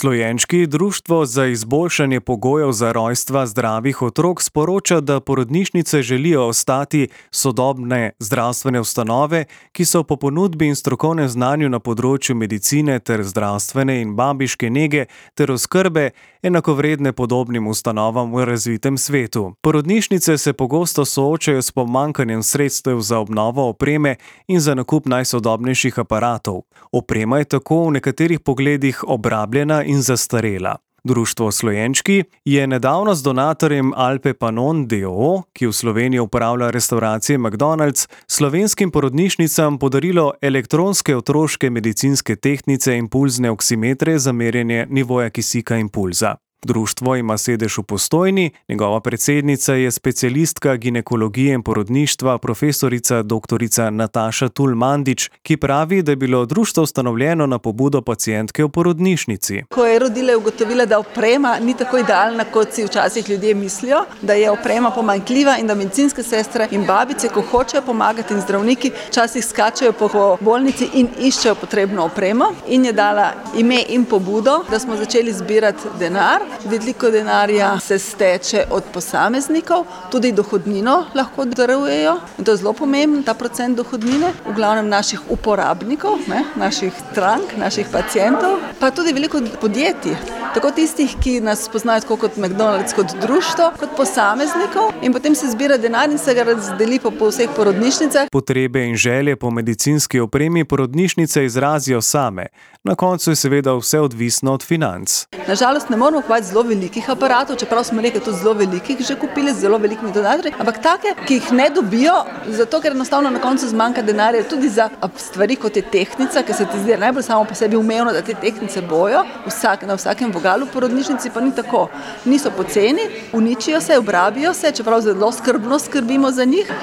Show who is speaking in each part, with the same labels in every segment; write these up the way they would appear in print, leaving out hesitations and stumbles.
Speaker 1: Slovenski Društvo za izboljšanje pogojev za rojstva zdravih otrok sporoča, da porodnišnice želijo ostati sodobne zdravstvene ustanove, ki so po ponudbi in strokovnem znanju na področju medicine ter zdravstvene in babiške nege ter oskrbe enakovredne podobnim ustanovam v razvitem svetu. Porodnišnice se pogosto soočajo s pomanjkanjem sredstev za obnovo opreme in za nakup najsodobnejših aparatov. Oprema je tako v nekaterih pogledih obrabljena in zastarela. Društvo Slovenski je nedavno z donatorjem Alpe Panon d.o.o., ki v Sloveniji upravlja restavracije McDonald's, slovenskim porodnišnicam podarilo elektronske otroške medicinske tehtnice in pulzne oksimetre za merjenje nivoja kisika in pulza. Društvo ima sedež v Postojni, njegova predsednica je specialistka ginekologije in porodništva profesorica dr. Nataša Tul-Mandić, ki pravi, da je bilo društvo ustanovljeno na pobudo pacientke v porodnišnici.
Speaker 2: Ko je rodila, je ugotovila, da oprema ni tako idealna, kot si včasih ljudje mislijo, da je oprema pomanjkljiva in da medicinske sestre in babice, ko hočejo pomagati, in zdravniki včasih skačejo po bolnici in iščejo potrebno opremo, in je dala ime in pobudo, da smo začeli zbirati denar. Veliko denarja se steče od posameznikov, tudi dohodnino lahko darujejo. In to je zelo pomemben, ta procent dohodnine, v glavnem naših uporabnikov, naših strank, naših pacientov, pa tudi veliko podjetij. Tako tistih, ki nas poznajo tako kot McDonald's, kot društvo, kot posameznikov, in potem se zbira denar in se ga razdeli po vseh porodnišnicah.
Speaker 1: Potrebe in želje po medicinski opremi porodnišnice izrazijo same. Na koncu je seveda vse odvisno od financ.
Speaker 2: Nažalost ne moramo kupiti zelo velikih aparatov, čeprav smo nekaj tudi zelo velikih že kupili, z zelo velikimi donatorji, ampak take, ki jih ne dobijo, zato ker enostavno na koncu zmanjka denarja tudi za stvari, kot je tehtnica, ki se ti zdi najbolj samo po sebi umevno, da te tehtnice bojo, na vsakem vogalu v porodnišnici pa ni tako. Niso poceni, uničijo se, obrabijo se, čeprav zelo skrbno skrbimo za njih.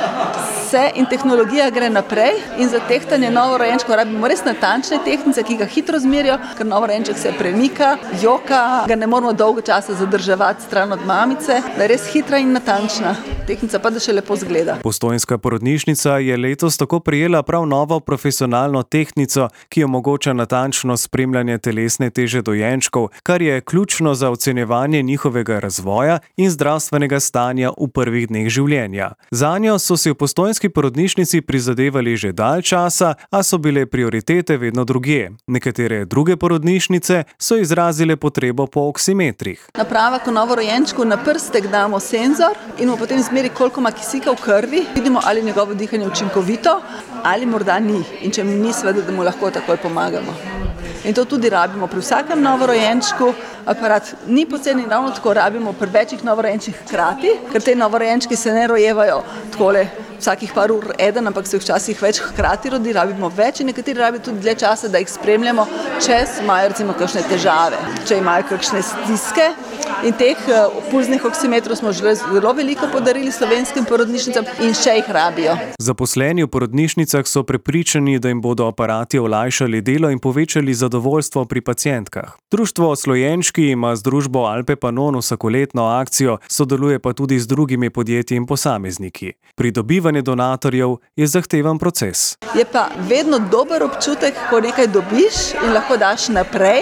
Speaker 2: In tehnologija gre naprej in za tehtanje novorojenčkov rabimo res natančne tehtnice, ki ga hitro zmerijo, ker novorojenček se premika, joka, ga ne moramo dolgo časa zadrževati stran od mamice, da je res hitra in natančna tehtnica, pa da še lepo zgleda.
Speaker 1: Postojnska porodnišnica je letos tako prejela prav novo profesionalno tehtnico, ki omogoča natančno spremljanje telesne teže dojenčkov, kar je ključno za ocenjevanje njihovega razvoja in zdravstvenega stanja v prvih dneh življenja. Zanjo so si v postojnski porodnišnici prizadevali že dalj časa, a so bile prioritete vedno drugje. Nekatere druge porodnišnice so izrazile potrebo po oksimetrih.
Speaker 2: Naprava, ko novorojenčku na prstek damo senzor in mu potem zmeri, koliko ima kisika v krvi, vidimo, ali njegovo dihanje učinkovito ali morda ni. In če ni, seveda, da mu lahko takoj pomagamo. In to tudi rabimo pri vsakem novorojenčku. Aparat ni poceni, ravno tako rabimo pri večjih novorojenčkih hkrati, ker te novorojenčki se ne rojevajo takole vsakih par ur eden, ampak se včasih več hkrati rodi, rabimo več in nekateri rabijo tudi dlje časa, da jih spremljamo, če imajo recimo kakšne težave, če imajo kakšne stiske. In teh pulznih oksimetrov smo že zelo veliko podarili slovenskim porodnišnicam in še jih rabijo.
Speaker 1: Zaposleni v porodnišnicah so prepričani, da jim bodo aparati olajšali delo in povečali zadovoljstvo pri pacientkah. Društvo Slovenski ima z družbo Alpe Panon vsakoletno akcijo, sodeluje pa tudi z drugimi podjetji in posamezniki. Pridobivanje donatorjev je zahteven proces.
Speaker 2: Je pa vedno dober občutek, ko nekaj dobiš in lahko daš naprej.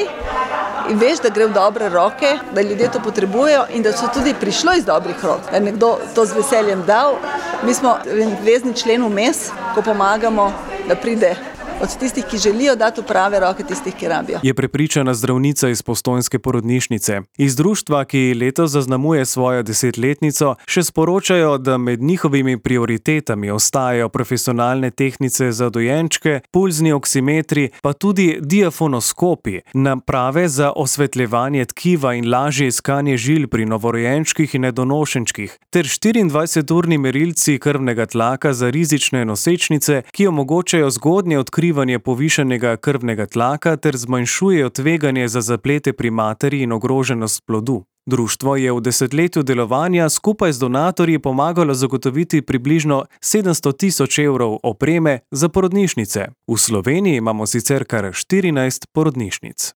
Speaker 2: In veš, da gre v dobre roke, da ljudje to potrebujejo in da so tudi prišlo iz dobrih rok, da je nekdo to z veseljem dal. Mi smo vezni člen vmes, ko pomagamo, da pride od tistih, ki želijo dati v prave roke tistih, ki rabijo.
Speaker 1: Je prepričana zdravnica iz postojnske porodnišnice. Iz društva, ki letos zaznamuje svojo 10-letnico, še sporočajo, da med njihovimi prioritetami ostajajo profesionalne tehtnice za dojenčke, pulzni oksimetri, pa tudi diafonoskopi, naprave za osvetljevanje tkiva in lažje iskanje žil pri novorojenčkih in nedonošenčkih, ter 24-urni merilci krvnega tlaka za rizične nosečnice, ki omogočajo zgodnje odkrivanje povišanega krvnega tlaka ter zmanjšujejo tveganje za zaplete pri materi in ogroženost plodu. Društvo je v 10-letju delovanja skupaj z donatorji pomagalo zagotoviti približno 700.000 evrov opreme za porodnišnice. V Sloveniji imamo sicer kar 14 porodnišnic.